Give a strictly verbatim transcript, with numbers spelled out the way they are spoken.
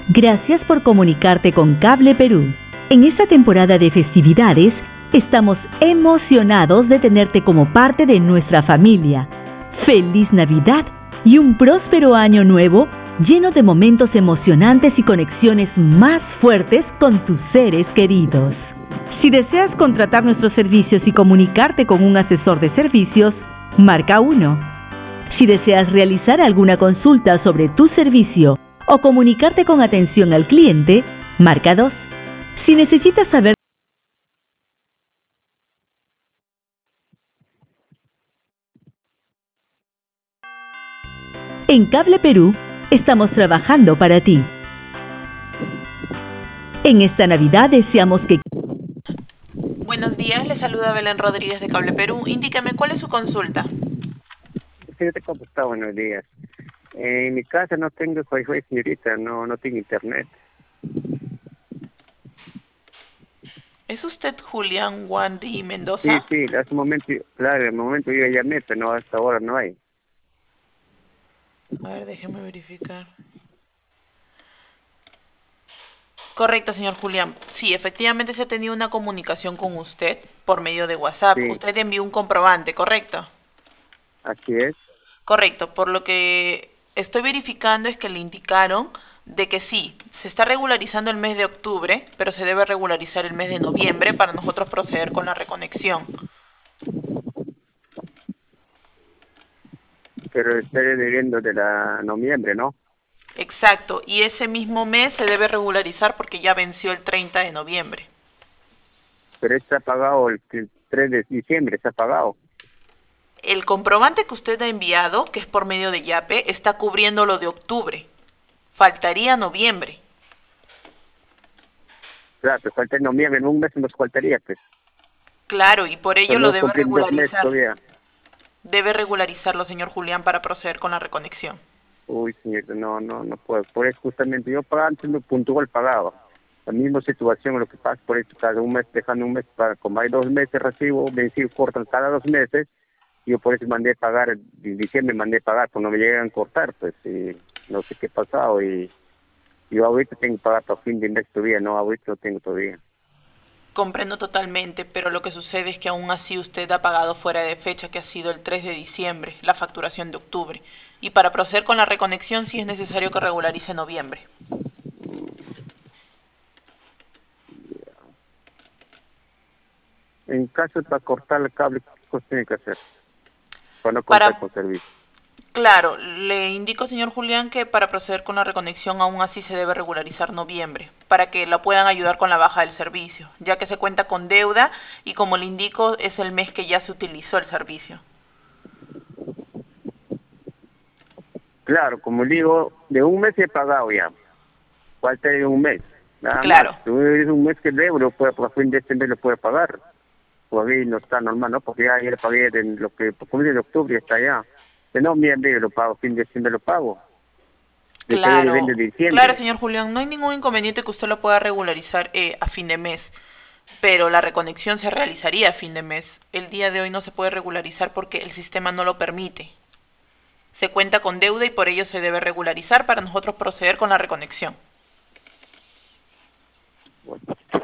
Gracias por comunicarte con Cable Perú. En esta temporada de festividades, estamos emocionados de tenerte como parte de nuestra familia. ¡Feliz Navidad y un próspero año nuevo lleno de momentos emocionantes y conexiones más fuertes con tus seres queridos! Si deseas contratar nuestros servicios y comunicarte con un asesor de servicios, marca uno. Si deseas realizar alguna consulta sobre tu servicio o comunicarte con atención al cliente, marca dos. Si necesitas saber en Cable Perú, estamos trabajando para ti. En esta Navidad deseamos que... Buenos días, le saluda Belén Rodríguez de Cable Perú. Indíqueme, ¿cuál es su consulta? Señorita, ¿cómo está? Buenos días. Eh, en mi casa no tengo Wi-Fi, señorita, no, no tengo internet. ¿Es usted Julián Wandy Sí, Mendoza? sí, hace un momento, claro, en un momento yo llamé, pero no, hasta ahora no hay. A ver, déjeme verificar. Correcto, señor Julián. Sí, efectivamente se ha tenido una comunicación con usted por medio de WhatsApp. Sí, Usted envió un comprobante, ¿correcto? así es. Correcto. Por lo que estoy verificando es que le indicaron de que sí, se está regularizando el mes de octubre, pero se debe regularizar el mes de noviembre para nosotros proceder con la reconexión. Pero estoy debiendo de la noviembre, ¿no? Exacto, y ese mismo mes se debe regularizar porque ya venció el treinta de noviembre. Pero está pagado el, el tres de diciembre, está pagado. El comprobante que usted ha enviado, que es por medio de Yape, está cubriendo lo de octubre. Faltaría noviembre. Claro, pues falta en noviembre, en un mes nos faltaría, pues. Claro, y por ello Pero lo no debe cumplir dos meses regularizar. todavía. Debe regularizarlo, señor Julián, para proceder con la reconexión. Uy, señorita, no, no, no puedo. Por eso justamente yo pagaba antes, me puntual pagaba. La misma situación, lo que pasa, por eso cada un mes, dejando un mes, para como hay dos meses recibo, vencido, cortan cada dos meses, yo por eso mandé pagar, en diciembre mandé pagar, pues no me llegan a cortar, pues, y no sé qué ha pasado, y yo ahorita tengo que pagar para fin de mes todavía, no, ahorita no tengo todavía. Comprendo totalmente, pero lo que sucede es que aún así usted ha pagado fuera de fecha, que ha sido el tres de diciembre, la facturación de octubre. Y para proceder con la reconexión sí es necesario que regularice noviembre. En caso de cortar el cable, ¿qué cosa tiene que hacer? Para no contar Para con servicio. Claro, le indico, señor Julián, que para proceder con la reconexión aún así se debe regularizar noviembre, para que la puedan ayudar con la baja del servicio, ya que se cuenta con deuda y como le indico es el mes que ya se utilizó el servicio. Claro, como digo, de un mes he pagado ya, falta de un mes, nada más. Claro, Si es un mes que debo, lo puedo, por fin de este mes lo puedo pagar. Todavía no está normal, ¿no? Porque ya, ya le pagué de lo que, por fin de octubre está ya. De noviembre yo lo pago, fin de diciembre lo pago. Le estaría debiendo claro, de claro, diciembre. señor Julián, no hay ningún inconveniente que usted lo pueda regularizar eh, a fin de mes, pero la reconexión se realizaría a fin de mes. El día de hoy no se puede regularizar porque el sistema no lo permite. Se cuenta con deuda y por ello se debe regularizar para nosotros proceder con la reconexión. Bueno.